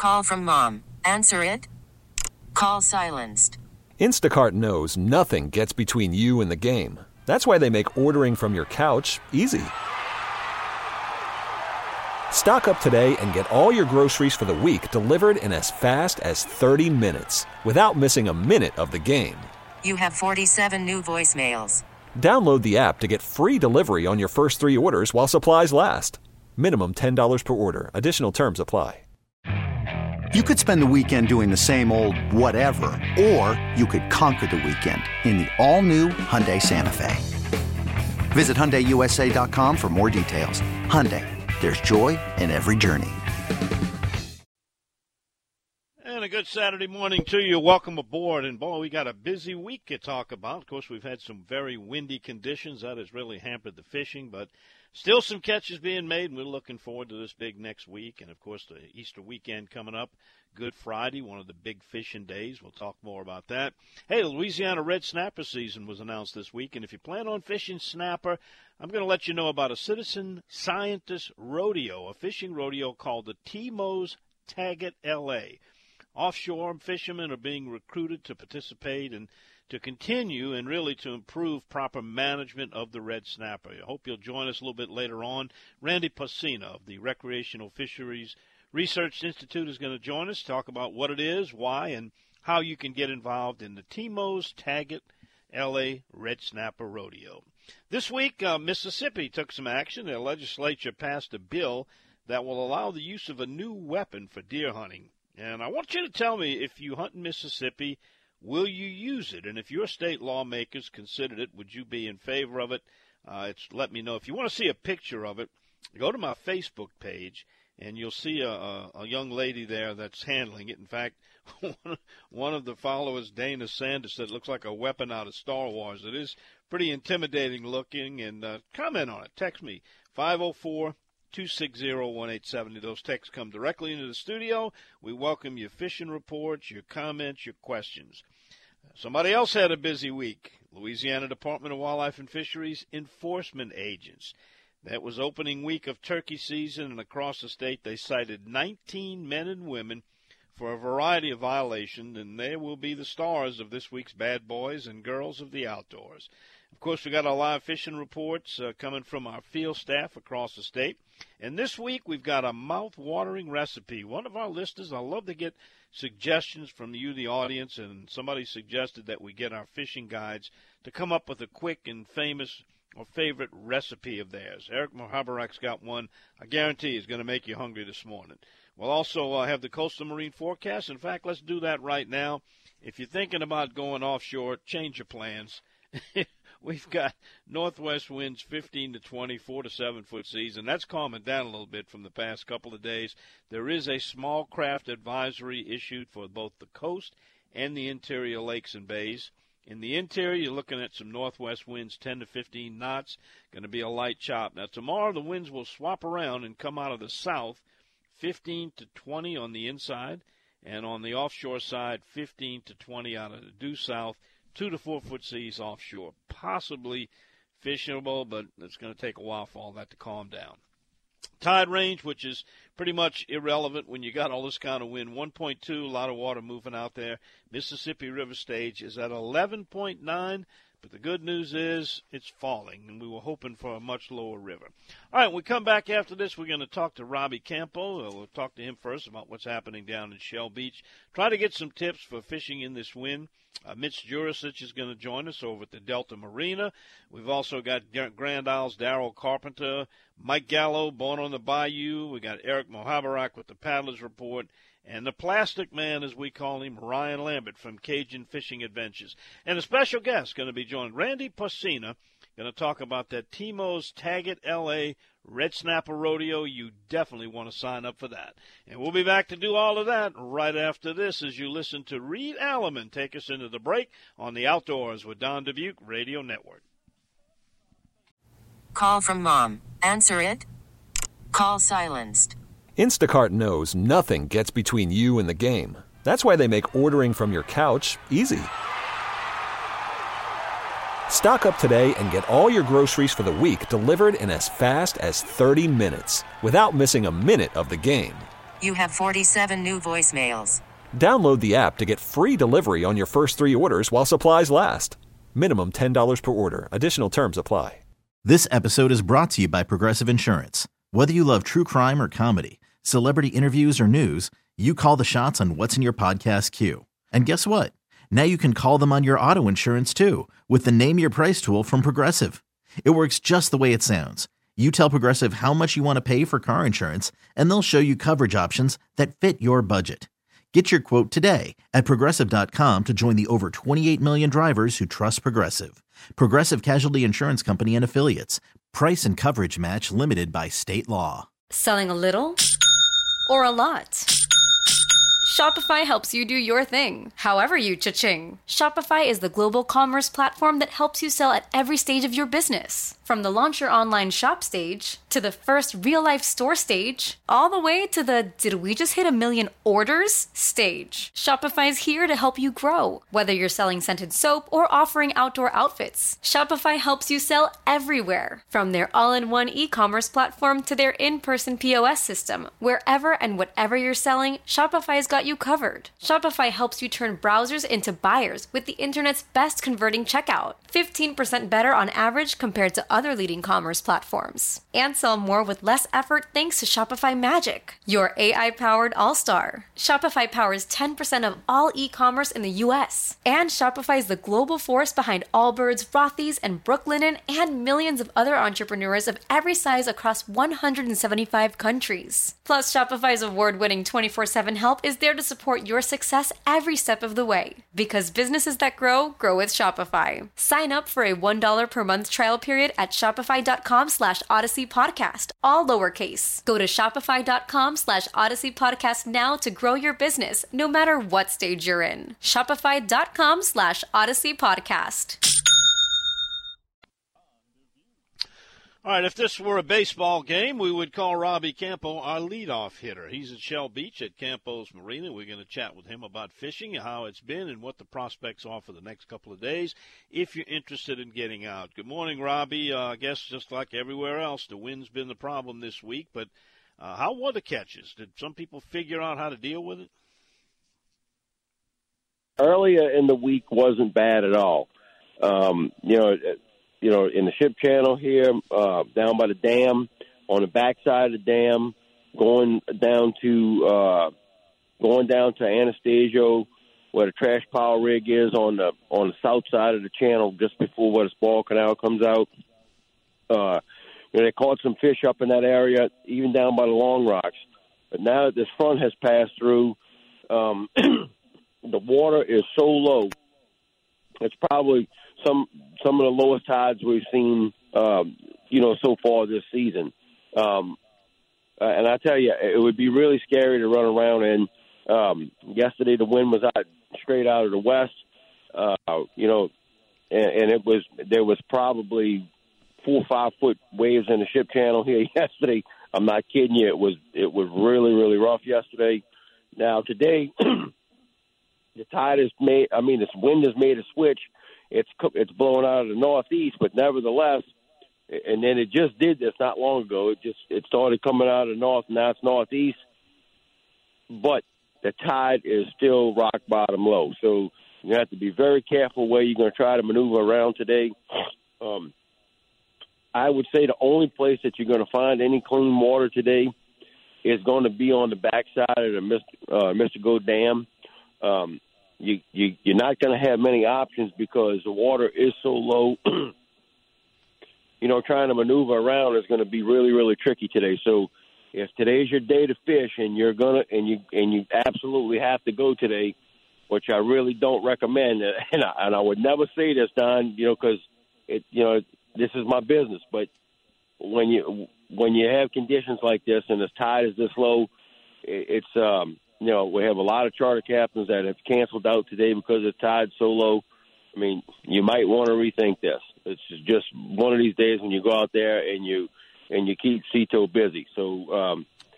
Call from mom. Answer it. Call silenced. Instacart knows nothing gets between you and the game. That's why they make ordering from your couch easy. Stock up today and get all your groceries for the week delivered in as fast as 30 minutes without missing a minute of the game. You have 47 new voicemails. Download the app to get free delivery on your first 3 orders while supplies last. Minimum $10 per order. Additional terms apply. You could spend the weekend doing the same old whatever, or you could conquer the weekend in the all-new Hyundai Santa Fe. Visit HyundaiUSA.com for more details. Hyundai, there's joy in every journey. And a good Saturday morning to you. Welcome aboard. And, boy, we got a busy week to talk about. Of course, we've had some very windy conditions. That has really hampered the fishing, but still some catches being made, and we're looking forward to this big next week. And, of course, the Easter weekend coming up. Good Friday, one of the big fishing days. We'll talk more about that. Hey, the Louisiana Red Snapper season was announced this week, and if you plan on fishing snapper, I'm going to let you know about a citizen scientist rodeo, a fishing rodeo called the T-Mose Taggart L.A. Offshore fishermen are being recruited to participate and to continue and really to improve proper management of the red snapper. I hope you'll join us a little bit later on. Randy Pacina of the Recreational Fisheries Research Institute is going to join us, talk about what it is, why, and how you can get involved in the T-Mose Taggart L.A. Red Snapper Rodeo. This week, Mississippi took some action. The legislature passed a bill that will allow the use of a new weapon for deer hunting. And I want you to tell me, if you hunt in Mississippi, will you use it? And if your state lawmakers considered it, would you be in favor of it? Let me know. If you want to see a picture of it, go to my Facebook page, and you'll see a young lady there that's handling it. In fact, one of the followers, Dana Sanders, said it looks like a weapon out of Star Wars. It is pretty intimidating looking, and comment on it. Text me, 504-260-1870. Those texts come directly into the studio. We welcome your fishing reports, your comments, your questions. Somebody else had a busy week. Louisiana Department of Wildlife and Fisheries enforcement agents. That was opening week of turkey season, and across the state they cited 19 men and women for a variety of violations, and they will be the stars of this week's Bad Boys and Girls of the Outdoors. Of course, we got our live fishing reports coming from our field staff across the state. And this week we've got a mouth-watering recipe. One of our listeners, I love to get suggestions from you, the audience, and somebody suggested that we get our fishing guides to come up with a quick and famous or favorite recipe of theirs. Eric Mohabarak's got one I guarantee is going to make you hungry this morning. We'll also have the coastal marine forecast. In fact, let's do that right now. If you're thinking about going offshore, change your plans. We've got northwest winds 15 to 20, 4 to 7 foot seas, and that's calming down a little bit from the past couple of days. There is a small craft advisory issued for both the coast and the interior lakes and bays. In the interior, you're looking at some northwest winds, 10 to 15 knots. Going to be a light chop. Now, tomorrow the winds will swap around and come out of the south, 15 to 20 on the inside, and on the offshore side, 15 to 20 out of the due south, 2 to 4 foot seas offshore. Possibly fishable, but it's going to take a while for all that to calm down. Tide range, which is pretty much irrelevant when you got all this kind of wind, 1.2, a lot of water moving out there. Mississippi River stage is at 11.9, but the good news is it's falling, and we were hoping for a much lower river. All right, when we come back after this, we're going to talk to Robbie Campo. We'll talk to him first about what's happening down in Shell Beach. Try to get some tips for fishing in this wind. Mitch Jurasich is going to join us over at the Delta Marina. We've also got Grand Isle's Darrell Carpenter, Mike Gallo, Born on the Bayou. We got Eric Mohabarak with the Paddlers Report, and the Plastic Man, as we call him, Ryan Lambert from Cajun Fishing Adventures. And a special guest going to be joined, Randy Pacina, going to talk about that T-Mose Taggart L.A. Red Snapper Rodeo. You definitely want to sign up for that. And we'll be back to do all of that right after this as you listen to Reed Alleman take us into the break on the Outdoors with Don Dubuque Radio Network. Call from mom. Answer it. Call silenced. Instacart knows nothing gets between you and the game. That's why they make ordering from your couch easy. Stock up today and get all your groceries for the week delivered in as fast as 30 minutes without missing a minute of the game. You have 47 new voicemails. Download the app to get free delivery on your first 3 orders while supplies last. Minimum $10 per order. Additional terms apply. This episode is brought to you by Progressive Insurance. Whether you love true crime or comedy, celebrity interviews or news, you call the shots on what's in your podcast queue. And guess what? Now you can call them on your auto insurance too with the Name Your Price tool from Progressive. It works just the way it sounds. You tell Progressive how much you want to pay for car insurance, and they'll show you coverage options that fit your budget. Get your quote today at Progressive.com to join the over 28 million drivers who trust Progressive. Progressive Casualty Insurance Company and Affiliates. Price and coverage match limited by state law. Selling a little or a lot? Shopify helps you do your thing, however you cha-ching. Shopify is the global commerce platform that helps you sell at every stage of your business. From the launch your online shop stage, to the first real-life store stage, all the way to the did we just hit 1 million orders stage. Shopify's here to help you grow. Whether you're selling scented soap or offering outdoor outfits, Shopify helps you sell everywhere. From their all-in-one e-commerce platform to their in-person POS system, wherever and whatever you're selling, Shopify's got you covered. Shopify helps you turn browsers into buyers with the internet's best converting checkout. 15% better on average compared to other leading commerce platforms. And sell more with less effort thanks to Shopify Magic, your AI-powered all-star. Shopify powers 10% of all e-commerce in the U.S. And Shopify is the global force behind Allbirds, Rothy's, and Brooklinen, and millions of other entrepreneurs of every size across 175 countries. Plus, Shopify's award-winning 24/7 help is there to support your success every step of the way. Because businesses that grow, grow with Shopify. Sign up for a $1 per month trial period at shopify.com/Odyssey Podcast, all lowercase. Go to shopify.com/Odyssey Podcast now to grow your business, no matter what stage you're in. Shopify.com/Odyssey Podcast. All right, if this were a baseball game, we would call Robbie Campo our leadoff hitter. He's at Shell Beach at Campo's Marina. We're going to chat with him about fishing, how it's been, and what the prospects are for the next couple of days if you're interested in getting out. Good morning, Robbie. I guess just like everywhere else, the wind's been the problem this week, but how were the catches? Did some people figure out how to deal with it? Earlier in the week wasn't bad at all. In the ship channel here, down by the dam, on the backside of the dam, going down to Anastasio, where the trash pile rig is on the south side of the channel, just before where the Spall Canal comes out. They caught some fish up in that area, even down by the Long Rocks. But now that this front has passed through, the water is so low. It's probably some of the lowest tides we've seen, so far this season. And I tell you, it would be really scary to run around in. Yesterday, the wind was straight out of the west, and there was probably 4 or 5 foot waves in the ship channel here yesterday. I'm not kidding you. It was really, really rough yesterday. Now today, the tide is made. I mean, this wind has made a switch. It's blowing out of the northeast, but nevertheless, and then it just did this not long ago. It started coming out of the north, and now it's northeast. But the tide is still rock bottom low, so you have to be very careful where you're going to try to maneuver around today. I would say the only place that you're going to find any clean water today is going to be on the backside of the Mystico Dam. You're not going to have many options because the water is so low. Trying to maneuver around is going to be really, really tricky today. So if today's your day to fish and you absolutely have to go today, which I really don't recommend, and I would never say this, Don, because this is my business. But when you have conditions like this and the tide is this low, it's we have a lot of charter captains that have canceled out today because the tide's so low. I mean, you might want to rethink this. It's just one of these days when you go out there and you keep Cito busy. So,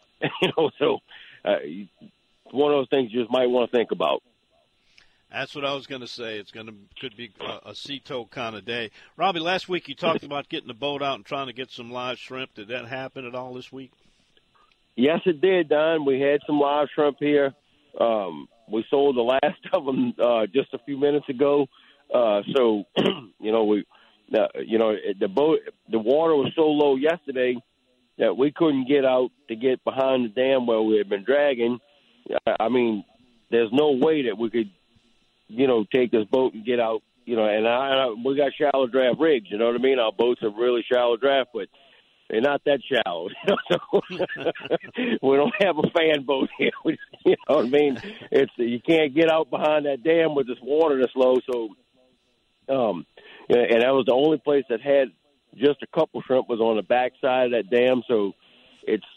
one of those things you just might want to think about. That's what I was going to say. Could be a Cito kind of day. Robbie, last week you talked about getting the boat out and trying to get some live shrimp. Did that happen at all this week? Yes, it did, Don. We had some live shrimp here. We sold the last of them just a few minutes ago. So, the water was so low yesterday that we couldn't get out to get behind the dam where we had been dragging. I mean, there's no way that we could, take this boat and get out. And we got shallow draft rigs. You know what I mean? Our boats are really shallow draft, but they're not that shallow. So we don't have a fan boat here. You know what I mean? You can't get out behind that dam with this water this low. So, and that was the only place that had just a couple shrimp was on the back side of that dam. So it's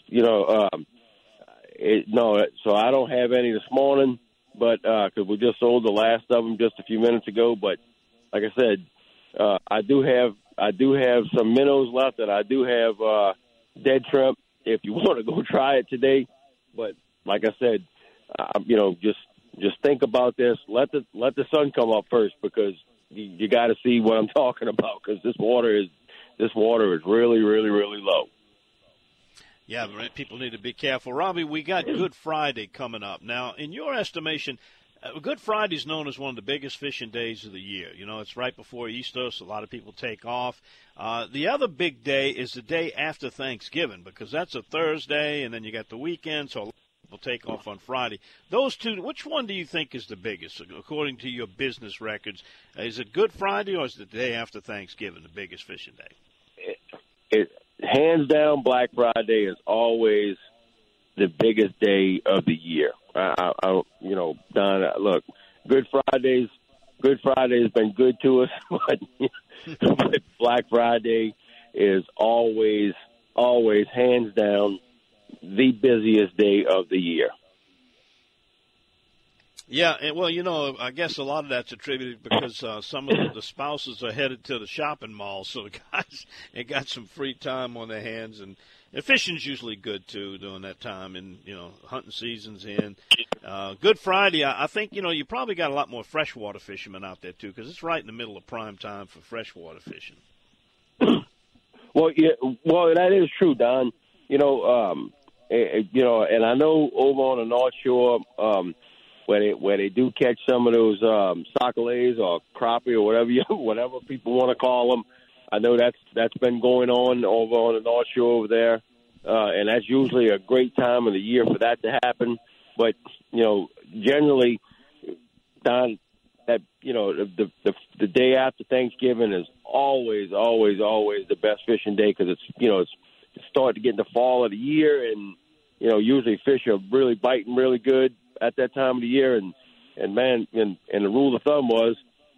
so I don't have any this morning, but because we just sold the last of them just a few minutes ago. But like I said, I do have some minnows left, and I do have dead shrimp if you want to go try it today. But like I said, just think about this. Let the sun come up first, because you got to see what I'm talking about, because this water is really, really, really low. Yeah, people need to be careful. Robbie, we got Good Friday coming up. Now, in your estimation, Good Friday is known as one of the biggest fishing days of the year. It's right before Easter, so a lot of people take off. The other big day is the day after Thanksgiving, because that's a Thursday, and then you got the weekend, so a lot of people take off on Friday. Those two, which one do you think is the biggest, according to your business records? Is it Good Friday, or is it the day after Thanksgiving the biggest fishing day? Hands down, Black Friday is always the biggest day of the year. Don, look, Good Friday's been good to us, but Black Friday is always, hands down, the busiest day of the year. Yeah, well, I guess a lot of that's attributed because some of the spouses are headed to the shopping mall, so the guys they got some free time on their hands, and fishing's usually good too during that time, and hunting season's in. Good Friday, I think you probably got a lot more freshwater fishermen out there too, because it's right in the middle of prime time for freshwater fishing. Well, that is true, Don. And I know over on the North Shore. Where they do catch some of those socolays or crappie or whatever people want to call them. I know that's been going on over on the North Shore over there, and that's usually a great time of the year for that to happen. But generally, Don, that the day after Thanksgiving is always the best fishing day, because it's starting to get in the fall of the year, and usually fish are really biting really good at that time of the year, and the rule of thumb was,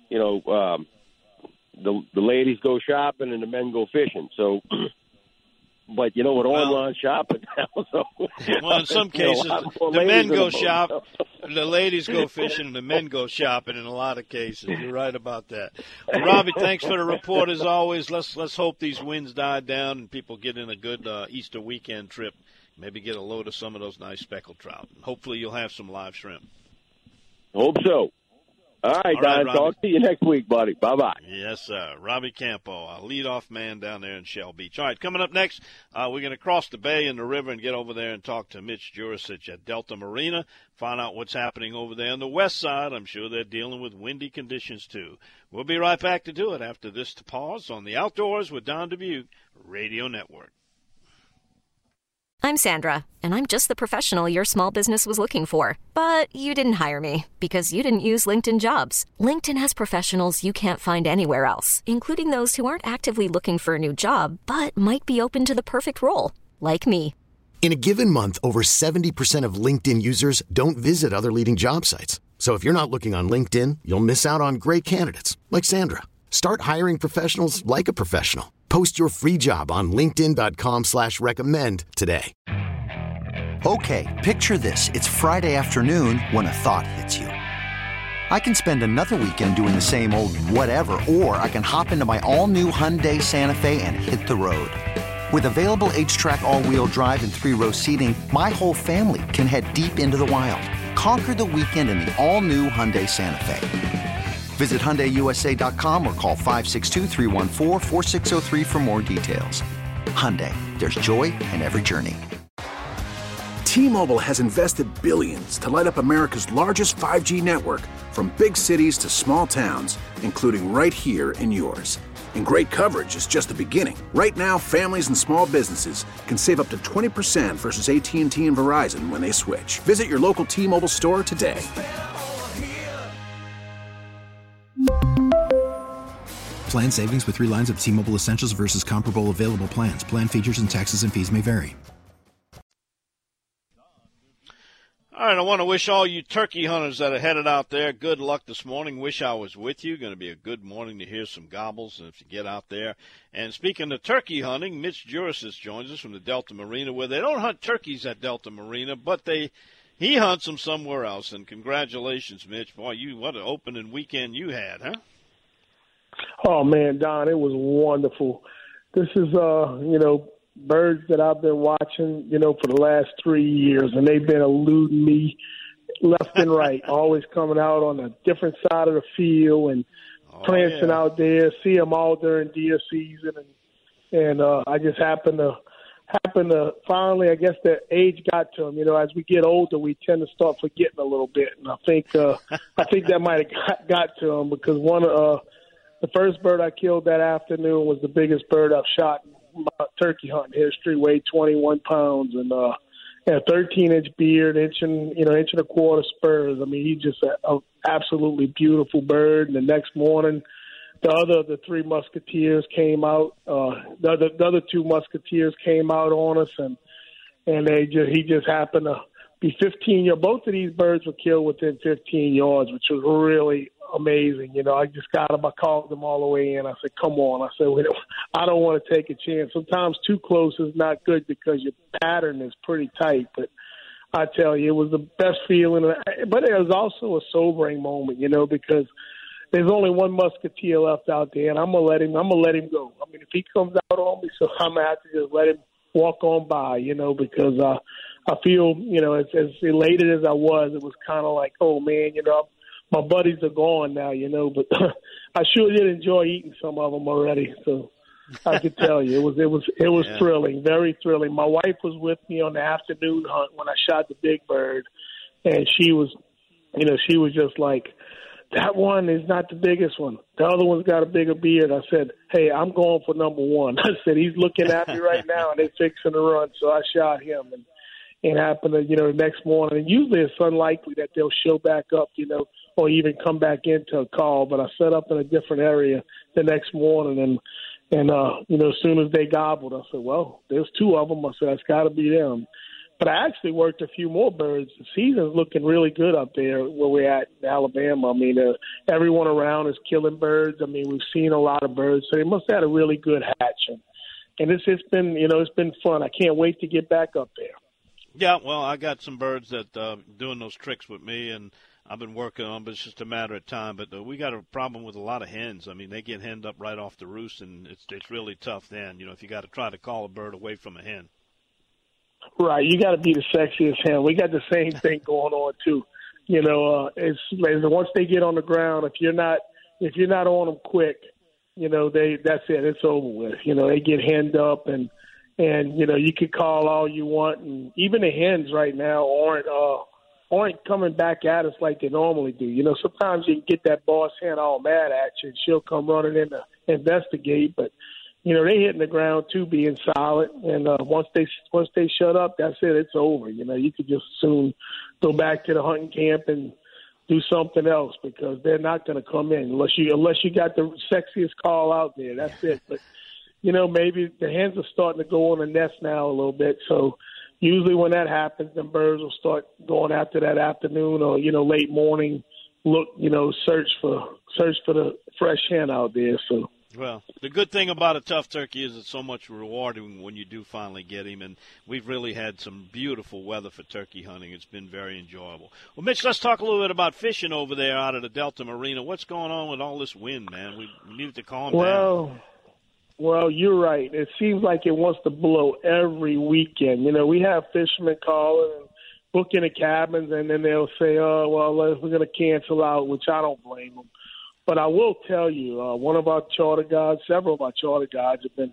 the ladies go shopping and the men go fishing. So, but with online shopping now, so well, in some cases, the men go shop, the ladies go fishing, and the men go shopping. In a lot of cases, you're right about that. Well, Robbie, thanks for the report as always. Let's hope these winds die down and people get in a good Easter weekend trip. Maybe get a load of some of those nice speckled trout. Hopefully you'll have some live shrimp. Hope so. All right, Don. Talk to you next week, buddy. Bye-bye. Yes, sir. Robbie Campo, our leadoff man down there in Shell Beach. All right, coming up next, we're going to cross the bay and the river and get over there and talk to Mitch Jurasich at Delta Marina, find out what's happening over there on the west side. I'm sure they're dealing with windy conditions, too. We'll be right back to do it after this pause on the Outdoors with Don Dubuque Radio Network. I'm Sandra, and I'm just the professional your small business was looking for. But you didn't hire me because you didn't use LinkedIn Jobs. LinkedIn has professionals you can't find anywhere else, including those who aren't actively looking for a new job, but might be open to the perfect role, like me. In a given month, over 70% of LinkedIn users don't visit other leading job sites. So if you're not looking on LinkedIn, you'll miss out on great candidates, like Sandra. Start hiring professionals like a professional. Post your free job on linkedin.com/recommend today. Okay, picture this. It's Friday afternoon when a thought hits you. I can spend another weekend doing the same old whatever, or I can hop into my all-new Hyundai Santa Fe and hit the road. With available H-Track all-wheel drive and 3-row seating, my whole family can head deep into the wild. Conquer the weekend in the all-new Hyundai Santa Fe. Visit HyundaiUSA.com or call 562-314-4603 for more details. Hyundai, there's joy in every journey. T-Mobile has invested billions to light up America's largest 5G network, from big cities to small towns, including right here in yours. And great coverage is just the beginning. Right now, families and small businesses can save up to 20% versus AT&T and Verizon when they switch. Visit your local T-Mobile store today. Plan savings with 3 lines of T-Mobile Essentials versus comparable available plans. Plan features and taxes and fees may vary. All right, I want to wish all you turkey hunters that are headed out there good luck this morning. Wish I was with you. Going to be a good morning to hear some gobbles if you get out there. And speaking of turkey hunting, Mitch Jurasis joins us from the Delta Marina, where they don't hunt turkeys at Delta Marina, but he hunts them somewhere else. And congratulations, Mitch. Boy, what an opening weekend you had, huh? Oh, man, Don, it was wonderful. This is, birds that I've been watching, for the last 3 years, and they've been eluding me left and right, always coming out on a different side of the field and prancing out there. See them all during deer season, and I just happened to finally, I guess the age got to them. As we get older, we tend to start forgetting a little bit, and I think that might have got to them, because the first bird I killed that afternoon was the biggest bird I've shot in my turkey hunting history, weighed 21 pounds, and had a 13-inch beard, inch and a quarter spurs. I mean, he's just an absolutely beautiful bird. And the next morning, the 3 musketeers came out. The other 2 musketeers came out on us, and he just happened to be 15 yards. Both of these birds were killed within 15 yards, which was really amazing. I just got them. I called them all the way in. I said, come on. I said, I don't want to take a chance. Sometimes too close is not good because your pattern is pretty tight. But I tell you, it was the best feeling. But it was also a sobering moment, because there's only one musketeer left out there, and I'm gonna let him go. I mean, if he comes out on me, so I'm gonna have to just let him walk on by, because I feel, as elated as I was, it was kind of like, oh man, my buddies are gone now, but I sure did enjoy eating some of them already. So I could tell you, it was thrilling, very thrilling. My wife was with me on the afternoon hunt when I shot the big bird, and she was just like, that one is not the biggest one. The other one's got a bigger beard. I said, hey, I'm going for number 1. I said, he's looking at me right now, and they're fixing to run. So I shot him, and happened to, the next morning. And usually it's unlikely that they'll show back up, or even come back into a call. But I set up in a different area the next morning, and as soon as they gobbled, I said, well, there's 2 of them. I said, it's got to be them. But I actually worked a few more birds. The season's looking really good up there where we're at in Alabama. I mean, everyone around is killing birds. I mean, we've seen a lot of birds. So they must have had a really good hatch. And it's been, it's been fun. I can't wait to get back up there. Yeah, well, I got some birds that doing those tricks with me, and I've been working on them, but it's just a matter of time. But we got a problem with a lot of hens. I mean, they get henned up right off the roost, and it's really tough then, if you got to try to call a bird away from a hen. Right, you got to be the sexiest hen. We got the same thing going on too. It's once they get on the ground, if you're not on them quick, that's it. It's over with. They get henned up, and you could call all you want, and even the hens right now aren't coming back at us like they normally do. Sometimes you can get that boss hen all mad at you, and she'll come running in to investigate, but they hitting the ground too, being solid, and once they shut up, that's it. It's over. You could just soon go back to the hunting camp and do something else, because they're not going to come in unless you got the sexiest call out there. That's it. But maybe the hens are starting to go on the nest now a little bit. So usually when that happens, then birds will start going after that afternoon or late morning look. Search for the fresh hen out there. So. Well, the good thing about a tough turkey is it's so much rewarding when you do finally get him, and we've really had some beautiful weather for turkey hunting. It's been very enjoyable. Well, Mitch, let's talk a little bit about fishing over there out of the Delta Marina. What's going on with all this wind, man? We need to calm down. Well, you're right. It seems like it wants to blow every weekend. We have fishermen calling and booking the cabins, and then they'll say, oh, well, we're going to cancel out, which I don't blame them. But I will tell you, several of our charter guides have been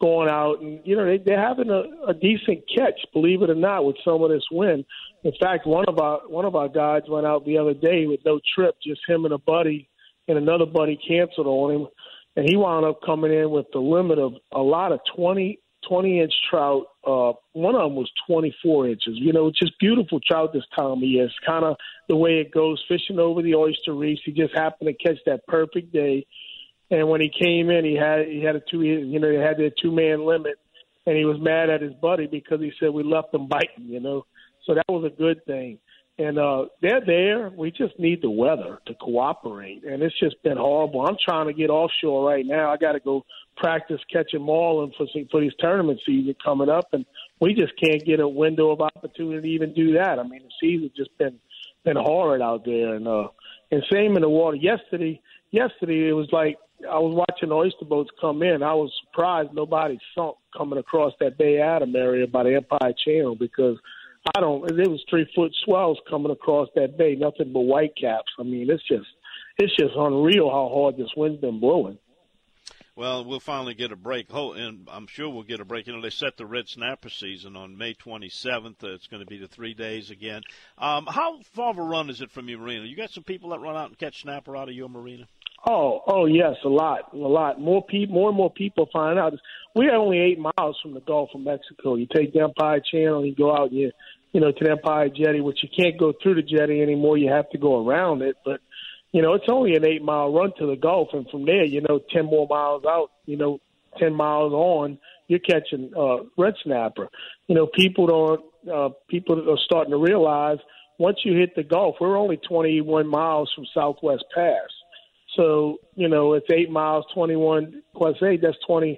going out, and, they're having a decent catch, believe it or not, with some of this wind. In fact, one of our guys went out the other day with no trip, just him and a buddy, and another buddy canceled on him, and he wound up coming in with the limit of a lot of 20-inch trout. One of them was 24 inches. It's just beautiful trout this time of year. It's kind of the way it goes, fishing over the oyster reefs. He just happened to catch that perfect day. And when he came in, he had they had their 2-man limit, and he was mad at his buddy because he said we left him biting, So that was a good thing. And they're there. We just need the weather to cooperate, and it's just been horrible. I'm trying to get offshore right now. I got to go practice catching marlin for these tournament season coming up, and we just can't get a window of opportunity to even do that. I mean, the season's just been horrid out there, and same in the water. Yesterday it was like I was watching oyster boats come in. I was surprised nobody sunk coming across that Bay Adam area by the Empire Channel because there was 3-foot swells coming across that bay, nothing but whitecaps. I mean, it's just unreal how hard this wind's been blowing. Well, we'll finally get a break, and I'm sure we'll get a break. They set the red snapper season on May 27th. It's going to be the 3 days again. How far of a run is it from your marina? You got some people that run out and catch snapper out of your marina? Oh, yes, a lot. More and more people find out. We're only 8 miles from the Gulf of Mexico. You take the Empire Channel, you go out, to the Empire Jetty, which you can't go through the jetty anymore. You have to go around it, but it's only an 8-mile run to the Gulf, and from there, 10 more miles out, 10 miles on, you're catching red snapper. People are starting to realize once you hit the Gulf, we're only 21 miles from Southwest Pass. So, it's 8 miles, 21 plus 8, that's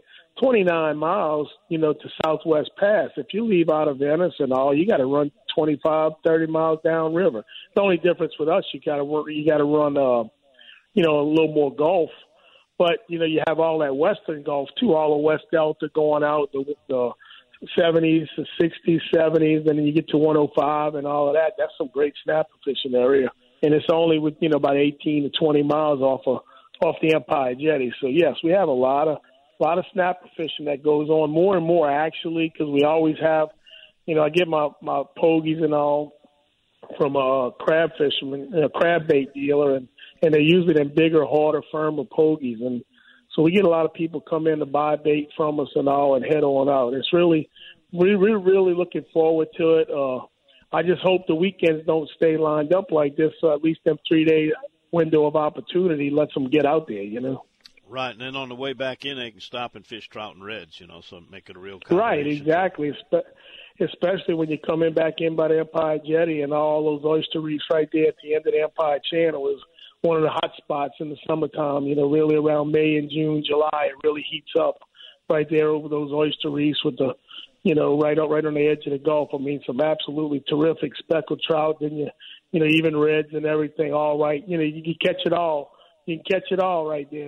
29 miles, to Southwest Pass. If you leave out of Venice and all, you got to run 25, 30 miles downriver. The only difference with us, you got to run, a little more Gulf. But, you have all that Western Gulf, too, all the West Delta going out, the 70s, the 60s, 70s, and then you get to 105 and all of that. That's some great snapper fishing area. And it's only with, about 18 to 20 miles off the Empire Jetty. So, yes, we have a lot of snapper fishing that goes on, more and more, actually, because we always have, I get my pogies and all from a crab fisherman, a crab bait dealer, and they're usually them bigger, harder, firmer pogies. And so we get a lot of people come in to buy bait from us and all and head on out. It's really, we're really looking forward to it. I just hope the weekends don't stay lined up like this, so at least them 3-day window of opportunity lets them get out there, Right, and then on the way back in, they can stop and fish trout and reds, so make it a real right, exactly. Especially when you come back in by the Empire Jetty and all those oyster reefs right there at the end of the Empire Channel is one of the hot spots in the summertime, really around May and June, July. It really heats up right there over those oyster reefs with the, right on the edge of the Gulf. I mean, some absolutely terrific speckled trout, then even reds and everything, all right. You can catch it all. You can catch it all right there,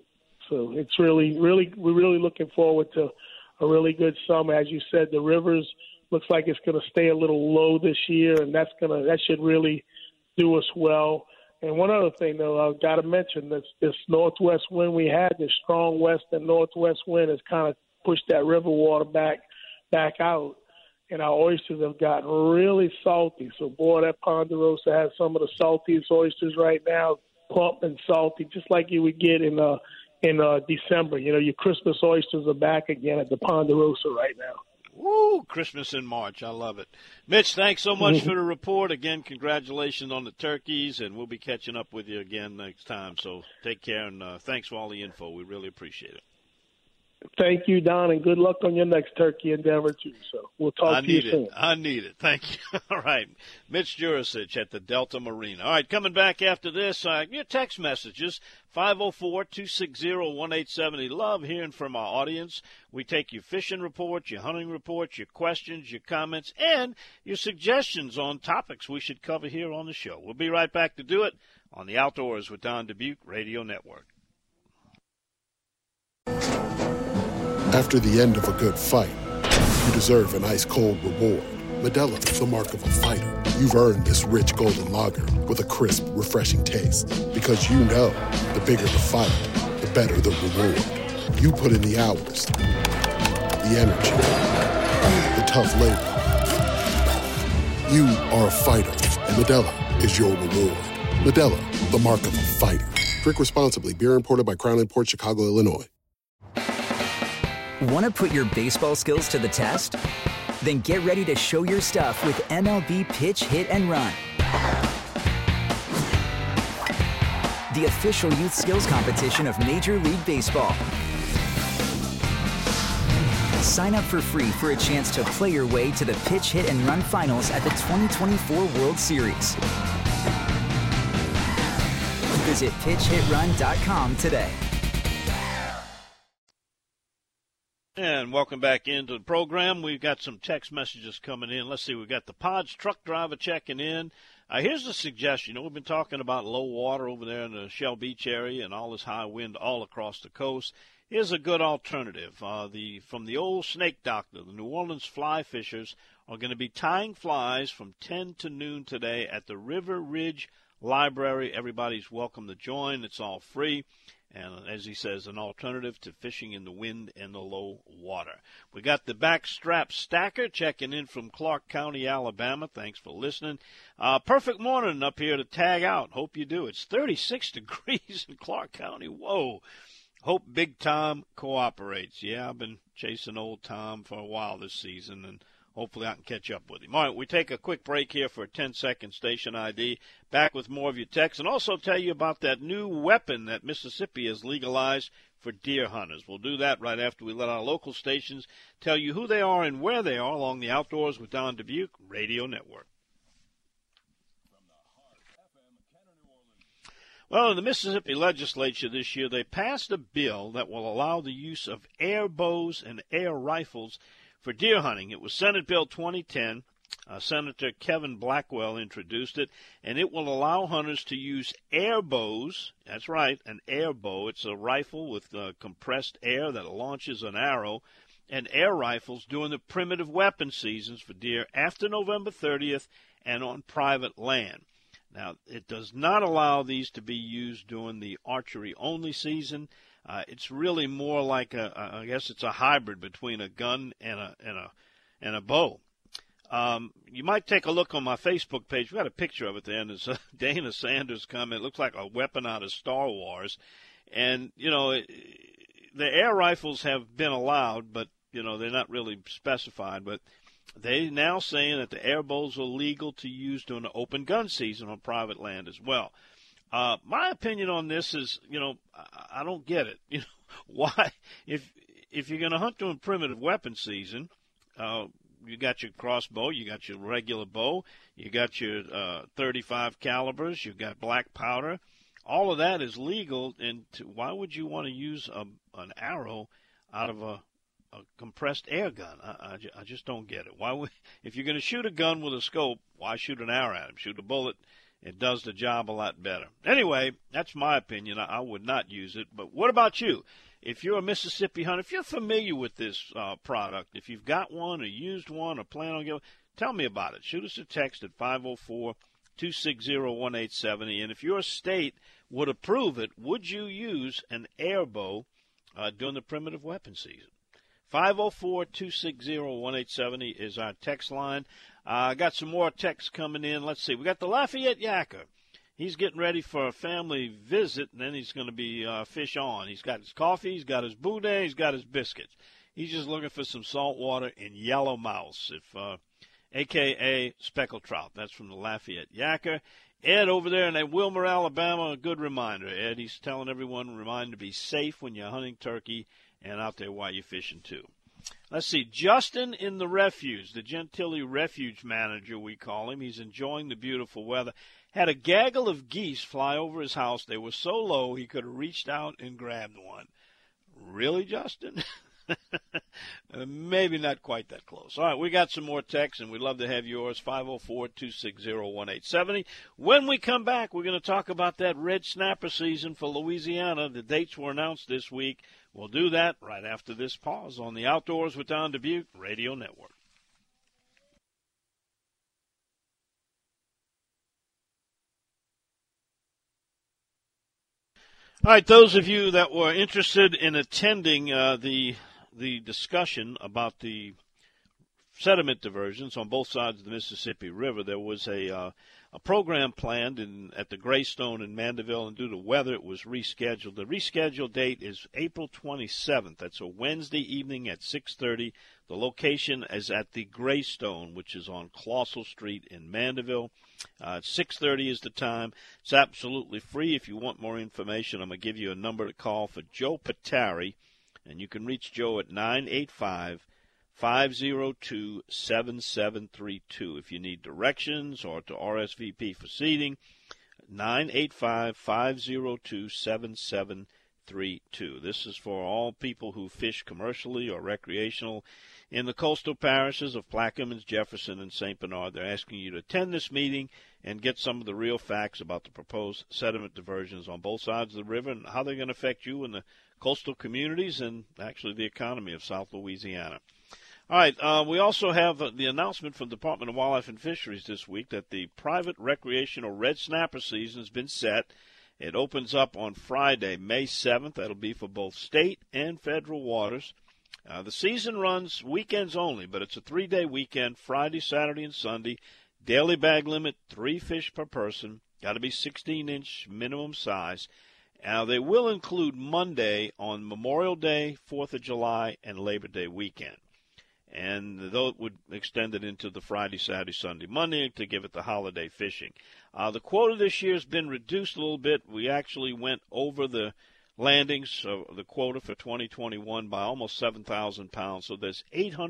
So it's really, we're really looking forward to a really good summer. As you said, the rivers looks like it's going to stay a little low this year, and that should really do us well. And one other thing, though, I've got to mention this northwest wind we had, this strong west and northwest wind has kind of pushed that river water back out, and our oysters have gotten really salty. So, boy, that Ponderosa has some of the saltiest oysters right now, plump and salty, just like you would get in December. Your Christmas oysters are back again at the Ponderosa right now. Woo, Christmas in March. I love it. Mitch, thanks so much for the report. Again, congratulations on the turkeys, and we'll be catching up with you again next time. So take care, and thanks for all the info. We really appreciate it. Thank you, Don, and good luck on your next turkey endeavor, too. So we'll talk to you soon. I need it. Thank you. All right. Mitch Jurasich at the Delta Marina. All right, coming back after this, your text messages, 504-260-1870. Love hearing from our audience. We take your fishing reports, your hunting reports, your questions, your comments, and your suggestions on topics we should cover here on the show. We'll be right back to do it on the Outdoors with Don Dubuque Radio Network. After the end of a good fight, you deserve an ice-cold reward. Modelo is the mark of a fighter. You've earned this rich golden lager with a crisp, refreshing taste. Because you know, the bigger the fight, the better the reward. You put in the hours, The energy, the tough labor. You are a fighter, and Modelo is your reward. Modelo, the mark of a fighter. Drink responsibly. Beer imported by Crown Imports, Chicago, Illinois. Want to put your baseball skills to the test? Then get ready to show your stuff with MLB Pitch, Hit, and Run. The official youth skills competition of Major League Baseball. Sign up for free for a chance to play your way to the Pitch, Hit, and Run finals at the 2024 World Series. Visit pitchhitrun.com today. And welcome back into the program. We've got some text messages coming in. Let's see, we've got the Pods truck driver checking in. Here's a suggestion. We've been talking about low water over there in the Shell Beach area and all this high wind all across the coast. Here's a good alternative. From the old snake doctor, the New Orleans fly fishers are going to be tying flies from 10 to noon today at the River Ridge Library. Everybody's welcome to join. It's all free. And as he says, an alternative to fishing in the wind and the low water. We got the backstrap stacker checking in from Clark County, Alabama. Thanks for listening. Perfect morning up here to tag out. Hope you do. It's 36 degrees in Clark County. Whoa. Hope Big Tom cooperates. Yeah, I've been chasing old Tom for a while this season, and hopefully I can catch up with him. All right, we take a quick break here for a 10-second station ID. Back with more of your texts, and also tell you about that new weapon that Mississippi has legalized for deer hunters. We'll do that right after we let our local stations tell you who they are and where they are along the Outdoors with Don Dubuque Radio Network. Well, in the Mississippi legislature this year, they passed a bill that will allow the use of air bows and air rifles for deer hunting. It was Senate Bill 2010. Senator Kevin Blackwell introduced it, and it will allow hunters to use air bows. That's right, an air bow. It's a rifle with compressed air that launches an arrow, and air rifles during the primitive weapon seasons for deer after November 30th and on private land. Now, it does not allow these to be used during the archery-only season. It's really more like I guess it's a hybrid between a gun and a bow. You might take a look on my Facebook page. We've got a picture of it there, and it's a Dana Sanders comment. It looks like a weapon out of Star Wars. And, the air rifles have been allowed, but, they're not really specified. But they're now saying that the air bows are legal to use during the open gun season on private land as well. My opinion on this is, I don't get it. Why? If you're going to hunt during primitive weapon season, you got your crossbow, you got your regular bow, you got your 35 calibers, you got black powder. All of that is legal, and why would you want to use an arrow out of a compressed air gun? I just don't get it. If you're going to shoot a gun with a scope, why shoot an arrow at him? Shoot a bullet. It does the job a lot better. Anyway, that's my opinion. I would not use it. But what about you? If you're a Mississippi hunter, if you're familiar with this product, if you've got one or used one or plan on getting, tell me about it. Shoot us a text at 504-260-1870. And if your state would approve it, would you use an air bow during the primitive weapon season? 504-260-1870 is our text line. I got some more texts coming in. Let's see. We got the Lafayette Yacker. He's getting ready for a family visit, and then he's going to be fish on. He's got his coffee, he's got his boudin, he's got his biscuits. He's just looking for some salt water and yellow mouse, a.k.a. speckled trout. That's from the Lafayette Yacker. Ed over there in Wilmer, Alabama, a good reminder. Ed, he's telling everyone, remind to be safe when you're hunting turkey and out there while you're fishing too. Let's see, Justin in the Refuge, the Gentilly Refuge manager, we call him. He's enjoying the beautiful weather. Had a gaggle of geese fly over his house. They were so low he could have reached out and grabbed one. Really, Justin? Maybe not quite that close. All right, we got some more texts, and we'd love to have yours, 504-260-1870. When we come back, we're going to talk about that red snapper season for Louisiana. The dates were announced this week. We'll do that right after this pause on the Outdoors with Don Dubuque Radio Network. All right, those of you that were interested in attending the the discussion about the sediment diversions on both sides of the Mississippi River. There was a program planned at the Greystone in Mandeville, and due to weather, it was rescheduled. The rescheduled date is April 27th. That's a Wednesday evening at 6:30. The location is at the Greystone, which is on Colossal Street in Mandeville. 6:30 is the time. It's absolutely free. If you want more information, I'm going to give you a number to call for Joe Patari, and you can reach Joe at 985-502-7732. If you need directions or to RSVP for seating, 985-502-7732. This is for all people who fish commercially or recreational in the coastal parishes of Plaquemines, Jefferson, and St. Bernard. They're asking you to attend this meeting and get some of the real facts about the proposed sediment diversions on both sides of the river and how they're going to affect you in the coastal communities and actually the economy of South Louisiana. All right, we also have the announcement from the Department of Wildlife and Fisheries this week that the private recreational red snapper season has been set. It opens up on Friday, May 7th. That'll be for both state and federal waters. The season runs weekends only, but it's a 3-day weekend, Friday, Saturday, and Sunday. Daily bag limit, 3 fish per person. Got to be 16-inch minimum size. Now, they will include Monday on Memorial Day, 4th of July, and Labor Day weekend. And though it would extend it into the Friday, Saturday, Sunday, Monday to give it the holiday fishing. The quota this year has been reduced a little bit. We actually went over the landings of the quota for 2021 by almost 7,000 pounds. So there's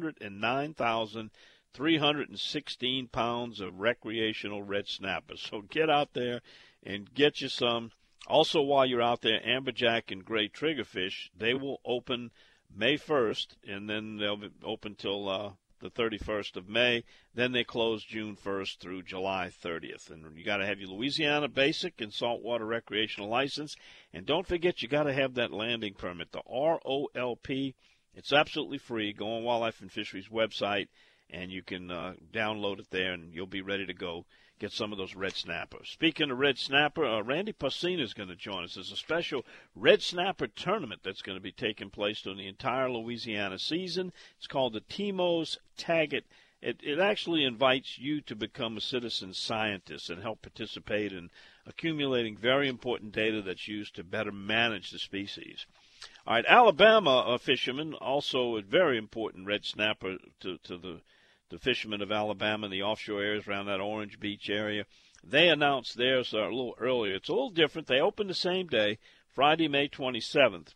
809,316 pounds of recreational red snappers. So get out there and get you some. Also, while you're out there, amberjack and gray triggerfish, they will open May 1st, and then they'll be open till the 31st of May. Then they close June 1st through July 30th. And you got to have your Louisiana Basic and Saltwater Recreational License. And don't forget, you got to have that landing permit, the ROLP. It's absolutely free. Go on Wildlife and Fisheries website, and you can download it there, and you'll be ready to go get some of those red snappers. Speaking of red snapper, Randy Pacina is going to join us. There's a special red snapper tournament that's going to be taking place during the entire Louisiana season. It's called the Timos Taggart. It actually invites you to become a citizen scientist and help participate in accumulating very important data that's used to better manage the species. All right, Alabama fishermen, also a very important red snapper to the fishermen of Alabama and the offshore areas around that Orange Beach area. They announced theirs a little earlier. It's a little different. They open the same day, Friday, May 27th.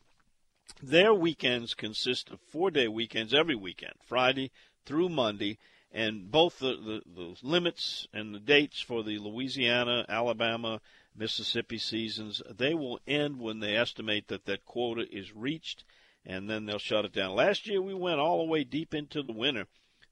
Their weekends consist of 4-day weekends every weekend, Friday through Monday, and both the limits and the dates for the Louisiana, Alabama, Mississippi seasons, they will end when they estimate that quota is reached, and then they'll shut it down. Last year we went all the way deep into the winter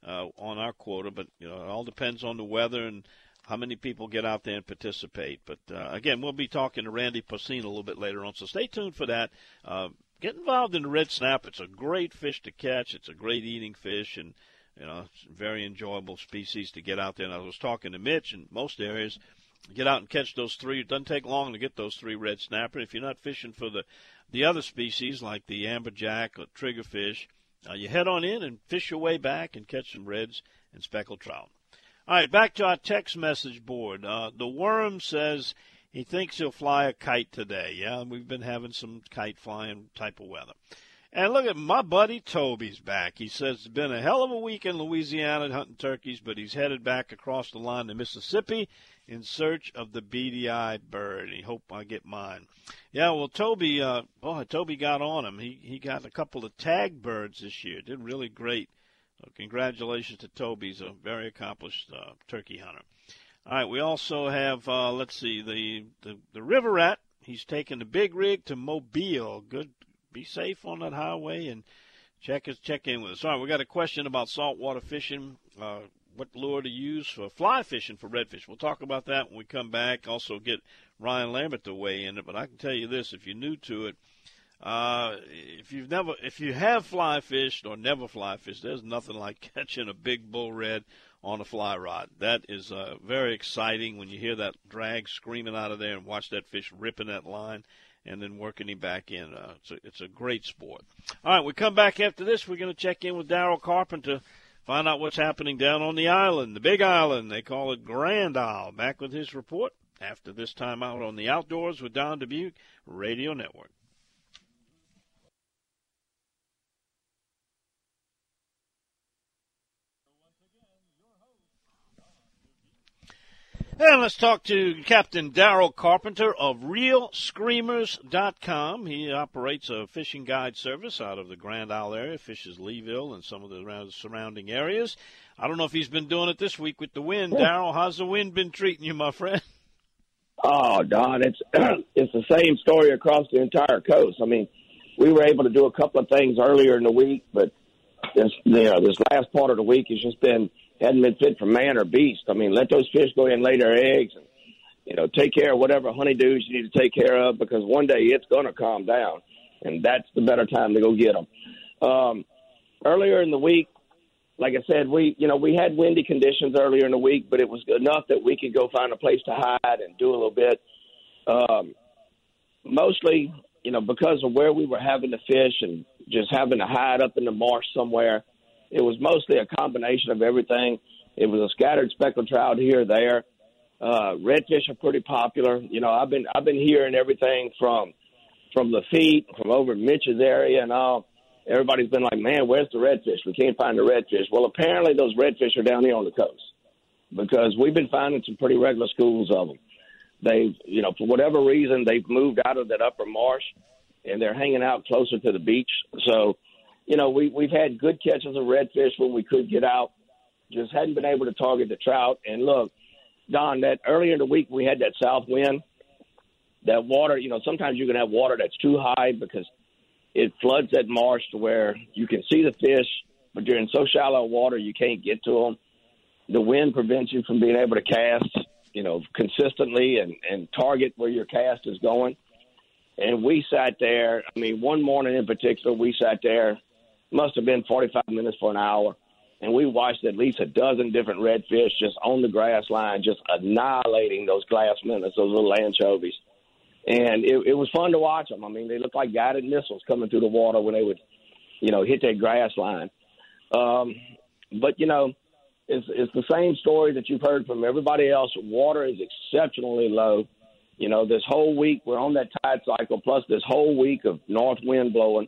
on our quota, but it all depends on the weather and how many people get out there and participate. But again, we'll be talking to Randy Pacina a little bit later on, so stay tuned for that. Get involved in the red snapper. It's a great fish to catch. It's a great eating fish, and it's a very enjoyable species to get out there. And I was talking to Mitch, in most areas, get out and catch those 3. It doesn't take long to get those 3 red snapper. If you're not fishing for the other species like the amberjack or triggerfish, you head on in and fish your way back and catch some reds and speckled trout. All right, back to our text message board. The Worm says he thinks he'll fly a kite today. Yeah, we've been having some kite flying type of weather. And look at my buddy Toby's back. He says it's been a hell of a week in Louisiana hunting turkeys, but he's headed back across the line to Mississippi in search of the beady-eyed bird. He hope I get mine. Yeah, well, Toby got on him. He got a couple of tag birds this year. Did really great. So congratulations to Toby. He's a very accomplished turkey hunter. All right, we also have, the river rat. He's taking the big rig to Mobile. Good. Be safe on that highway and check in with us. All right, we got a question about saltwater fishing, what lure to use for fly fishing for redfish. We'll talk about that when we come back. Also get Ryan Lambert to weigh in it. But I can tell you this, if you're new to it, if you have fly fished or never fly fished, there's nothing like catching a big bull red on a fly rod. That is very exciting when you hear that drag screaming out of there and watch that fish ripping that line. and then working him back in. It's a great sport. All right, we come back after this. We're going to check in with Daryl Carpenter, find out what's happening down on the island, the Big Island. They call it Grand Isle. Back with his report after this time out on the Outdoors with Don Dubuque Radio Network. And let's talk to Captain Daryl Carpenter of RealScreamers.com. He operates a fishing guide service out of the Grand Isle area, fishes Leeville and some of the surrounding areas. I don't know if he's been doing it this week with the wind. Daryl, how's the wind been treating you, my friend? Oh, Don, it's the same story across the entire coast. I mean, we were able to do a couple of things earlier in the week, but this last part of the week has just hadn't been fit for man or beast. I mean, let those fish go in and lay their eggs and, take care of whatever honeydews you need to take care of, because one day it's going to calm down, and that's the better time to go get them. Earlier in the week, like I said, we had windy conditions earlier in the week, but it was enough that we could go find a place to hide and do a little bit. Mostly, because of where we were having to fish and just having to hide up in the marsh somewhere, it was mostly a combination of everything. It was a scattered speckled trout here or there. Redfish are pretty popular. I've been hearing everything from Lafitte, from over Mitch's area and all. Everybody's been like, man, where's the redfish? We can't find the redfish. Well, apparently those redfish are down here on the coast, because we've been finding some pretty regular schools of them. They've, for whatever reason, they've moved out of that upper marsh, and they're hanging out closer to the beach. So, we've had good catches of redfish when we could get out, just hadn't been able to target the trout. And look, Don, that earlier in the week we had that south wind. That water, sometimes you can have water that's too high because it floods that marsh to where you can see the fish, but you're in so shallow water you can't get to them. The wind prevents you from being able to cast, consistently and target where your cast is going. And we sat there. I mean, one morning in particular, we sat there, must have been 45 minutes for an hour, and we watched at least a dozen different redfish just on the grass line, just annihilating those glass minnows, those little anchovies. And it was fun to watch them. I mean, they looked like guided missiles coming through the water when they would, hit that grass line. But, it's the same story that you've heard from everybody else. Water is exceptionally low. This whole week we're on that tide cycle, plus this whole week of north wind blowing.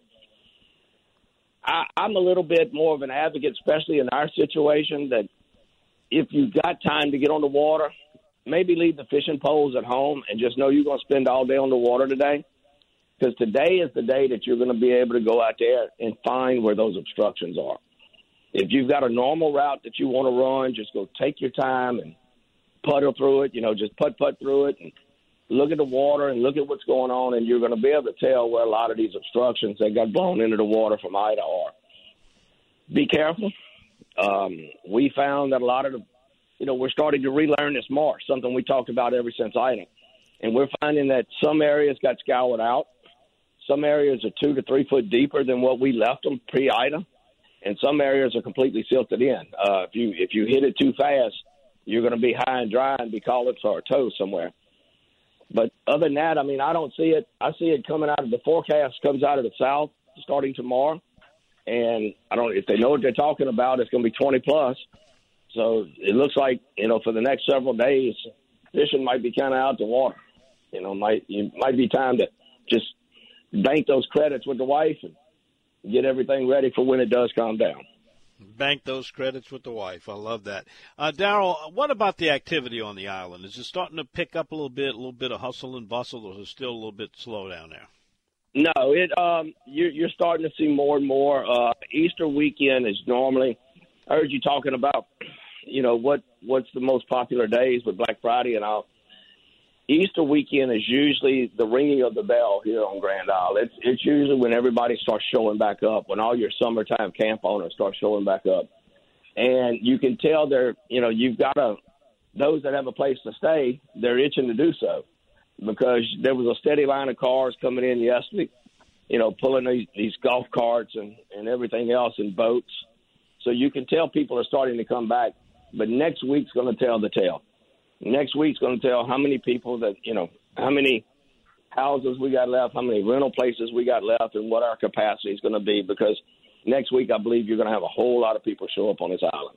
I'm a little bit more of an advocate, especially in our situation, that if you've got time to get on the water, maybe leave the fishing poles at home and just know you're going to spend all day on the water today, because today is the day that you're going to be able to go out there and find where those obstructions are. If you've got a normal route that you want to run, just go take your time and puddle through it, just putt through it and look at the water and look at what's going on, and you're going to be able to tell where a lot of these obstructions that got blown into the water from Ida are. Be careful. We found that a lot of we're starting to relearn this marsh, something we talked about ever since Ida. And we're finding that some areas got scoured out. Some areas are 2 to 3 foot deeper than what we left them pre-Ida. And some areas are completely silted in. If you hit it too fast, you're going to be high and dry and be calling for a tow somewhere. But other than that, I mean, I don't see it. I see it coming out of the forecast, comes out of the south starting tomorrow. And if they know what they're talking about, it's going to be 20 plus. So it looks like, for the next several days, fishing might be kind of out the water. It might be time to just bank those credits with the wife and get everything ready for when it does calm down. Bank those credits with the wife. I love that. Daryl, what about the activity on the island? Is it starting to pick up a little bit of hustle and bustle, or is it still a little bit slow down there? No, you're starting to see more and more. Easter weekend is normally, I heard you talking about, what's the most popular days with Black Friday and all. Easter weekend is usually the ringing of the bell here on Grand Isle. It's usually when everybody starts showing back up, when all your summertime camp owners start showing back up. And you can tell you've got those that have a place to stay, they're itching to do so, because there was a steady line of cars coming in yesterday, pulling these golf carts and everything else and boats. So you can tell people are starting to come back. But next week's going to tell the tale. Next week's going to tell how many people how many houses we got left, how many rental places we got left, and what our capacity is going to be, because next week I believe you're going to have a whole lot of people show up on this island.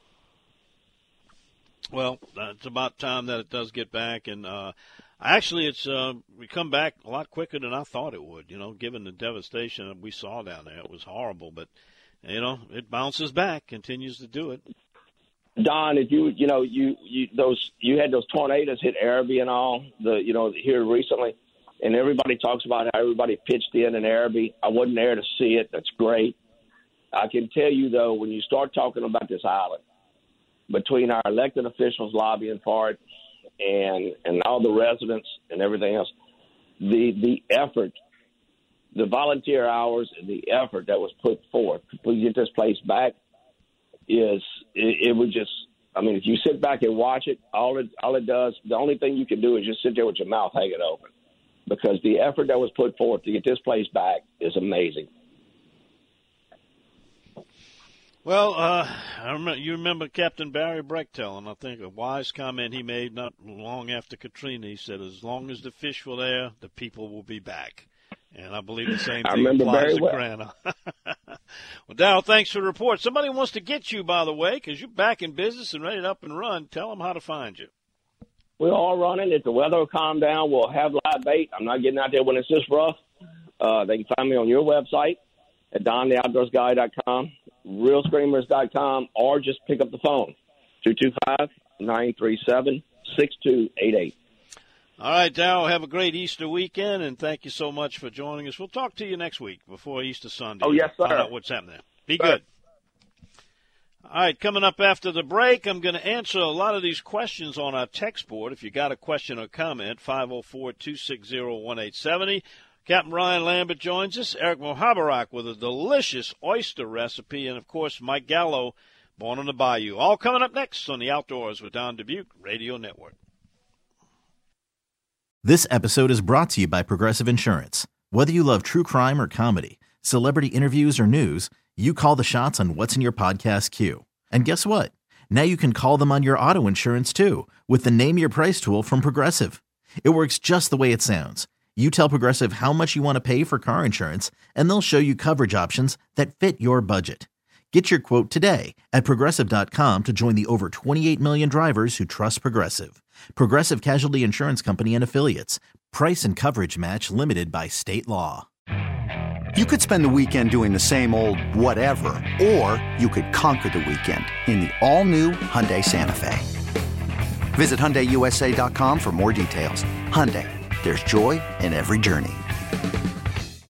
Well, it's about time that it does get back, and actually we come back a lot quicker than I thought it would, given the devastation that we saw down there. It was horrible, but, it bounces back, continues to do it. Don, if you had those tornadoes hit Arabi and all, here recently, and everybody talks about how everybody pitched in Arabi. I wasn't there to see it. That's great. I can tell you, though, when you start talking about this island, between our elected officials lobbying for it and all the residents and everything else, the effort, the volunteer hours and the effort that was put forth to get this place back it would just, if you sit back and watch it, all it does, the only thing you can do is just sit there with your mouth hanging open, because the effort that was put forth to get this place back is amazing. Well, you remember Captain Barry Brechtel, and I think a wise comment he made not long after Katrina. He said, as long as the fish were there, the people will be back. And I believe the same thing applies to Grana. Well, Dow, thanks for the report. Somebody wants to get you, by the way, because you're back in business and ready to up and run. Tell them how to find you. We're all running. If the weather will calm down, we'll have live bait. I'm not getting out there when it's this rough. They can find me on your website at dontheoutdoorsguy.com, realscreamers.com, or just pick up the phone, 225-937-6288. All right, Dow, have a great Easter weekend, and thank you so much for joining us. We'll talk to you next week before Easter Sunday. Oh, yes, sir. Find out what's happening. Be good. All right, coming up after the break, I'm going to answer a lot of these questions on our text board. If you got a question or comment, 504-260-1870. Captain Ryan Lambert joins us, Eric Mohabarak with a delicious oyster recipe, and, of course, Mike Gallo, Born on the Bayou. All coming up next on the Outdoors with Don Dubuque Radio Network. This episode is brought to you by Progressive Insurance. Whether you love true crime or comedy, celebrity interviews or news, you call the shots on what's in your podcast queue. And guess what? Now you can call them on your auto insurance too with the Name Your Price tool from Progressive. It works just the way it sounds. You tell Progressive how much you want to pay for car insurance, and they'll show you coverage options that fit your budget. Get your quote today at Progressive.com to join the over 28 million drivers who trust Progressive. Progressive Casualty Insurance Company and Affiliates. Price and coverage match limited by state law. You could spend the weekend doing the same old whatever, or you could conquer the weekend in the all-new Hyundai Santa Fe. Visit HyundaiUSA.com for more details. Hyundai, there's joy in every journey.